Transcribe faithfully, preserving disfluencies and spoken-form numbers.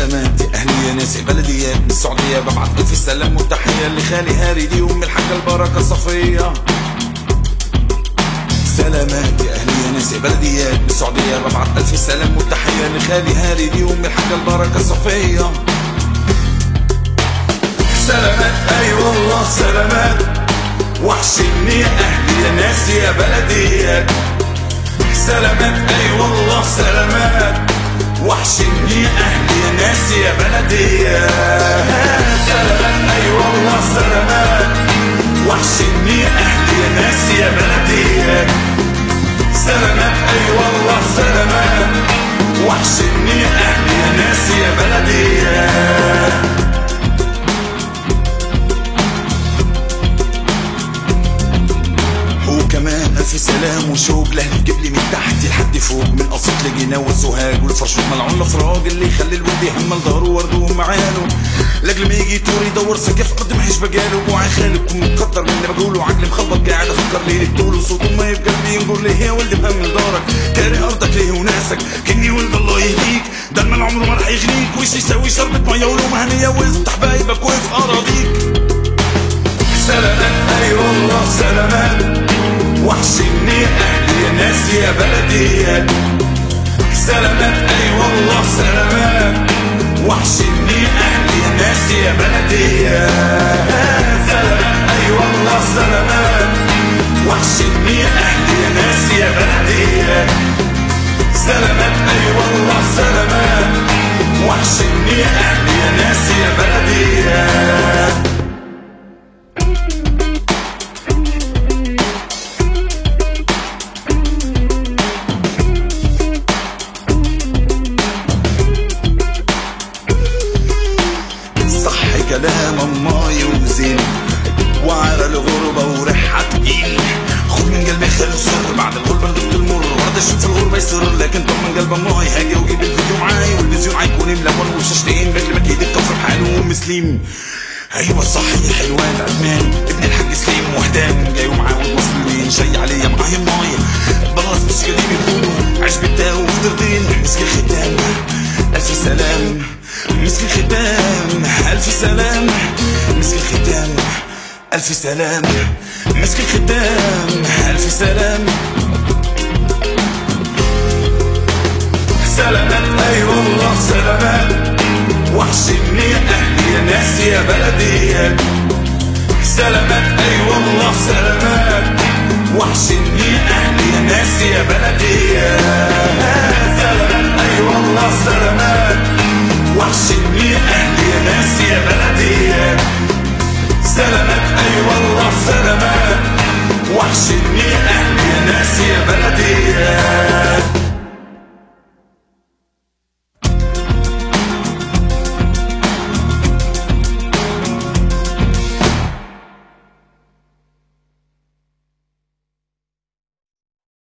سلامات يا اهلي يا ناس بلديات من السعوديه، ببعت الف سلام والتحيه لخالي هاري دي ام الحاجه البركه صفيه. سلامات يا اهلي يا ناس بلديات من السعوديه، ببعت الف سلام والتحيه لخالي هاري دي ام الحاجه البركه صفيه. سلامات اي والله سلامات، وحشني يا اهلي يا ناس يا بلديات. سلامات اي والله سلامات، وحشني يا اهلي يا ناس يا بلديات. سلامات اي والله سلامات، وحشني يا اهلي يا ناس يا بلديات. سلامات اي والله سلامات، وحشني يا اهلي يا ناس يا بلديات. وكمان ألف سلام وشوق لهني تجيب لي من تحت لحد فوق، من قصيد لجنة والسوهاج والفرشوط ملعون الافراج اللي يخلي الولد يهمل ظهره ورده ومعانه، لاجل ما يجي طور يدور سقف ارض محيش بجاله. وعي خالق ومتقدر من اللي بقوله، عقلي مخبط قاعد افكر ليه الطول وصوته ما يبقى قلبي ينجر ليه يا ولد بهمل دارك، كاره ارضك ليه وناسك كني ولد الله يهديك، ده المال عمره ما رح يغنيك، وش يسوي شربة ميه ولومه هنيه وافتح حبايبك وقف اراضيك. سلامات اي والله سلامات، وحشني يا اهلي يا ناس يا بلديات. سلامات اي والله سلامات، وحشني يا اهلي يا ناس يا بلديات. سلامات اي والله سلامات، وحشني يا اهلي يا ناس يا بلديات. سلامات اي والله سلامات، وحشني يا اهلي يا ناس يا بلديات. كلام اماي وزين وعلى الغربة وريحها تقيل، خد من قلبي خير سر بعد الغربة ندفت المر، ورد الشمس الغربة يسر، لكن طب من قلب اماي هاجي وجيب الفيديو معاي، والفيزيون عيكون ملون وشاشتين باكل مكيد الكفر بحاله ومسلم. ايوه صحي الحلوان عدمان ابن الحاج سليم وحدان، جاي ومعاود مسلمين شي عليا معايا ماي، براس مش قديم يقولوا عيش بالتاو وفطرتين. مسك الختام الف سلام، مسك الختام الف سلام، مسك الختام الف سلام، مسك الختام الف سلام. سلامات اي والله سلامات، وحشني يا اهلي يا ناس يا بلديات. سلامات اي والله سلامات، وحشني يا اهلي يا ناس يا بلديات. سلامات اي والله سلامات، وحشني يا اهلي يا ناس يا بلديات. سلامات اي والله سلامات، وحشني